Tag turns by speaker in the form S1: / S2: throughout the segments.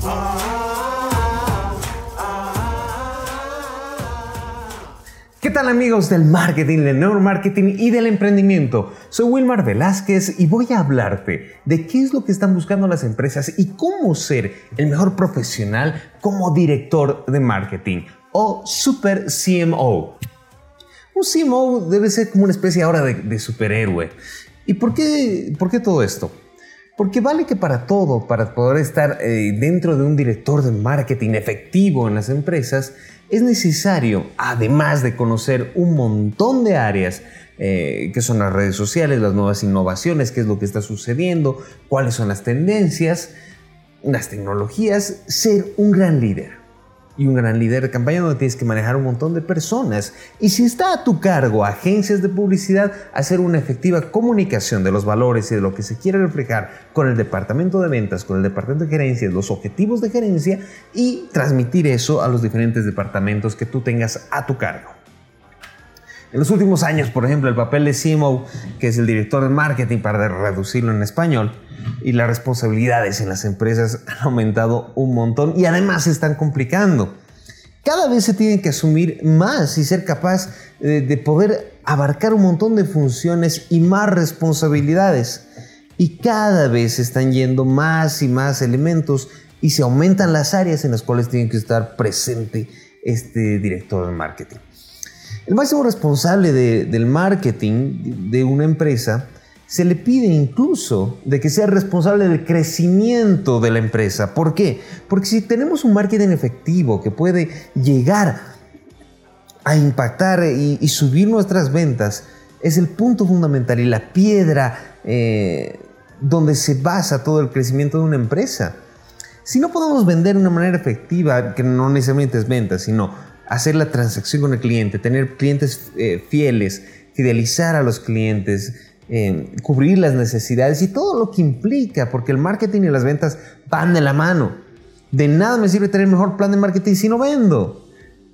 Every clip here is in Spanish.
S1: ¿Qué tal amigos del marketing, del neuromarketing y del emprendimiento? Soy Wilmar Velázquez y voy a hablarte de qué es lo que están buscando las empresas y cómo ser el mejor profesional como director de marketing o super CMO. Un CMO debe ser como una especie ahora de superhéroe. ¿Y por qué todo esto? Porque vale que para todo, para poder estar dentro de un director de marketing efectivo en las empresas, es necesario, además de conocer un montón de áreas, que son las redes sociales, las nuevas innovaciones, qué es lo que está sucediendo, cuáles son las tendencias, las tecnologías, ser un gran líder. Y un gran líder de campaña donde tienes que manejar un montón de personas. Y si está a tu cargo agencias de publicidad, hacer una efectiva comunicación de los valores y de lo que se quiere reflejar con el departamento de ventas, con el departamento de gerencia, los objetivos de gerencia y transmitir eso a los diferentes departamentos que tú tengas a tu cargo. En los últimos años, por ejemplo, el papel de CMO, que es el director de marketing para reducirlo en español, y las responsabilidades en las empresas han aumentado un montón y además se están complicando. Cada vez se tienen que asumir más y ser capaz de poder abarcar un montón de funciones y más responsabilidades. Y cada vez se están yendo más y más elementos y se aumentan las áreas en las cuales tiene que estar presente este director de marketing. El máximo responsable del marketing de una empresa se le pide incluso de que sea responsable del crecimiento de la empresa. ¿Por qué? Porque si tenemos un marketing efectivo que puede llegar a impactar y subir nuestras ventas, es el punto fundamental y la piedra donde se basa todo el crecimiento de una empresa. Si no podemos vender de una manera efectiva, que no necesariamente es venta, sino hacer la transacción con el cliente, tener clientes fieles, fidelizar a los clientes, cubrir las necesidades y todo lo que implica, porque el marketing y las ventas van de la mano. De nada me sirve tener mejor plan de marketing si no vendo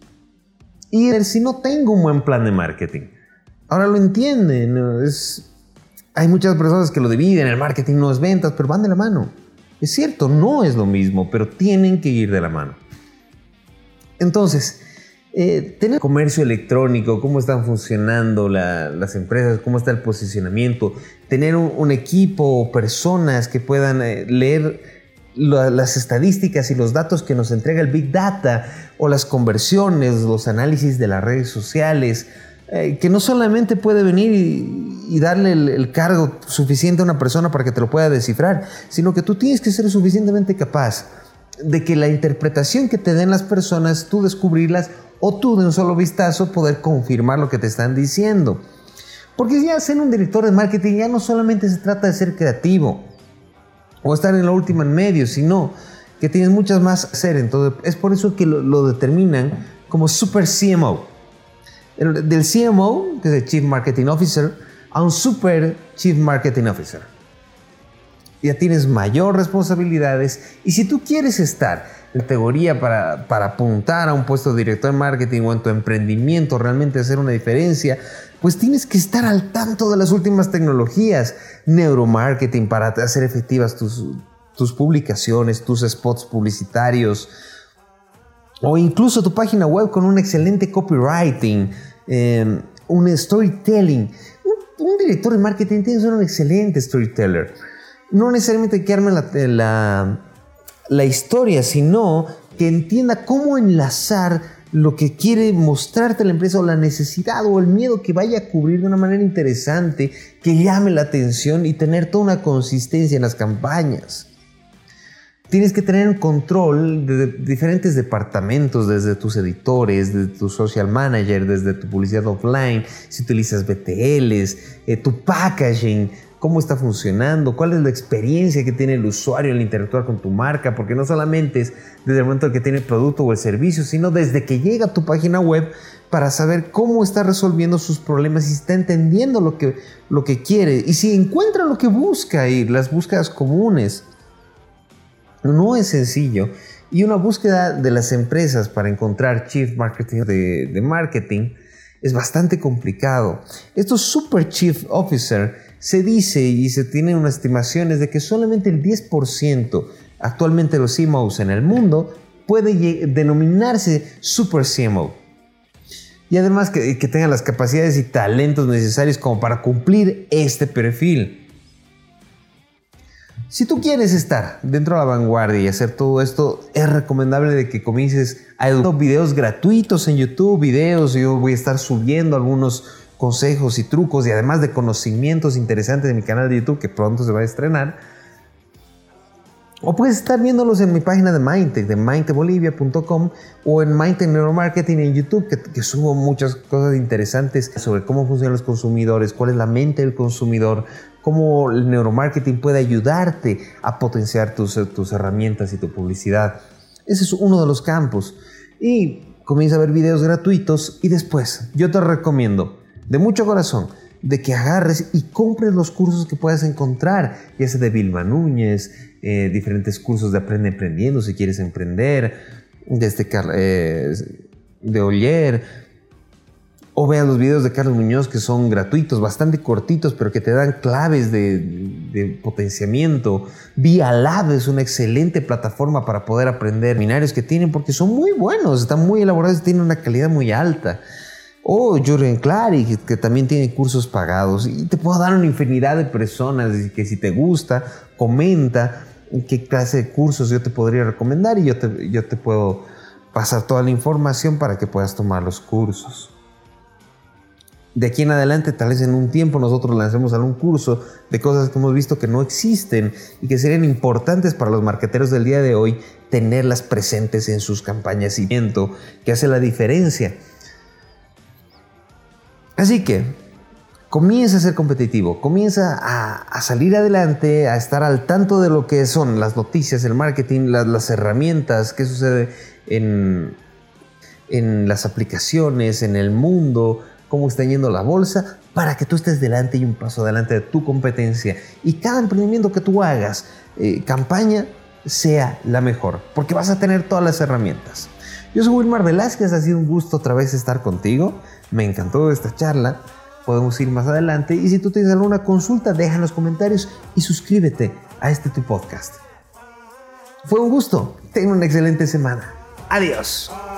S1: y si no tengo un buen plan de marketing. Ahora lo entienden, hay muchas personas que lo dividen, el marketing no es ventas, pero van de la mano. Es cierto, no es lo mismo, pero tienen que ir de la mano. Entonces, tener comercio electrónico, cómo están funcionando las empresas, cómo está el posicionamiento, tener un equipo o personas que puedan leer las estadísticas y los datos que nos entrega el Big Data o las conversiones, los análisis de las redes sociales, que no solamente puede venir y darle el cargo suficiente a una persona para que te lo pueda descifrar, sino que tú tienes que ser suficientemente capaz de que la interpretación que te den las personas, tú descubrirlas o tú de un solo vistazo poder confirmar lo que te están diciendo. Porque ya ser un director de marketing ya no solamente se trata de ser creativo o estar en la última en medio, sino que tienes muchas más que hacer. Entonces es por eso que lo determinan como Super CMO. Del CMO, que es el Chief Marketing Officer, a un Super Chief Marketing Officer. Ya tienes mayor responsabilidades y si tú quieres estar en teoría para apuntar a un puesto de director de marketing o en tu emprendimiento realmente hacer una diferencia, pues tienes que estar al tanto de las últimas tecnologías, neuromarketing para hacer efectivas tus publicaciones, tus spots publicitarios o incluso tu página web con un excelente copywriting, un storytelling. Un director de marketing tiene que ser un excelente storyteller. No necesariamente que arme la historia, sino que entienda cómo enlazar lo que quiere mostrarte la empresa o la necesidad o el miedo que vaya a cubrir de una manera interesante, que llame la atención y tener toda una consistencia en las campañas. Tienes que tener un control de diferentes departamentos, desde tus editores, desde tu social manager, desde tu publicidad offline, si utilizas BTLs, tu packaging, cómo está funcionando, cuál es la experiencia que tiene el usuario al interactuar con tu marca, porque no solamente es desde el momento en que tiene el producto o el servicio, sino desde que llega a tu página web para saber cómo está resolviendo sus problemas y está entendiendo lo que quiere y si encuentra lo que busca y las búsquedas comunes. No es sencillo y una búsqueda de las empresas para encontrar Chief Marketing de marketing es bastante complicado. Estos Super Chief Officer se dice y se tienen unas estimaciones de que solamente el 10% Actualmente los CMOs en el mundo puede denominarse Super CMO. Y además que tengan las capacidades y talentos necesarios como para cumplir este perfil. Si tú quieres estar dentro de la vanguardia y hacer todo esto, es recomendable de que comiences a educar. Videos gratuitos en YouTube, yo voy a estar subiendo algunos consejos y trucos y además de conocimientos interesantes de mi canal de YouTube que pronto se va a estrenar. O puedes estar viéndolos en mi página de Mindtech, de mindtechbolivia.com, o en Mindtech Neuromarketing en YouTube, que subo muchas cosas interesantes sobre cómo funcionan los consumidores, cuál es la mente del consumidor, cómo el neuromarketing puede ayudarte a potenciar tus herramientas y tu publicidad. Ese es uno de los campos. Y comienza a ver videos gratuitos y después yo te recomiendo de mucho corazón de que agarres y compres los cursos que puedas encontrar, ya sea de Vilma Núñez, diferentes cursos de Aprende Emprendiendo si quieres emprender, de Oller, o vean los videos de Carlos Muñoz que son gratuitos, bastante cortitos, pero que te dan claves de potenciamiento. Via Lab es una excelente plataforma para poder aprender seminarios que tienen porque son muy buenos, están muy elaborados y tienen una calidad muy alta. O Jürgen Klarik, que también tiene cursos pagados. Y te puedo dar una infinidad de personas que si te gusta, comenta qué clase de cursos yo te podría recomendar y yo te puedo pasar toda la información para que puedas tomar los cursos. De aquí en adelante, tal vez en un tiempo nosotros lancemos algún curso de cosas que hemos visto que no existen y que serían importantes para los marketeros del día de hoy tenerlas presentes en sus campañas y que hace la diferencia. Así que comienza a ser competitivo, comienza a salir adelante, a estar al tanto de lo que son las noticias, el marketing, las herramientas, qué sucede en las aplicaciones, en el mundo, cómo está yendo la bolsa, para que tú estés delante y un paso adelante de tu competencia. Y cada emprendimiento que tú hagas, campaña, sea la mejor, porque vas a tener todas las herramientas. Yo soy Wilmar Velázquez, ha sido un gusto otra vez estar contigo. Me encantó esta charla, podemos ir más adelante y si tú tienes alguna consulta, deja en los comentarios y suscríbete a tu podcast. Fue un gusto, ten una excelente semana. Adiós.